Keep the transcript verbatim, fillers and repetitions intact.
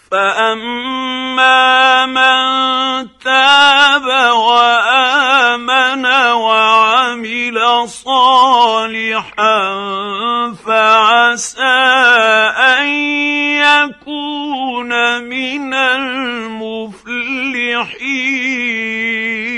فأما من تاب وآمن وعمل صالحا فعسى أن يكون من المفلحين.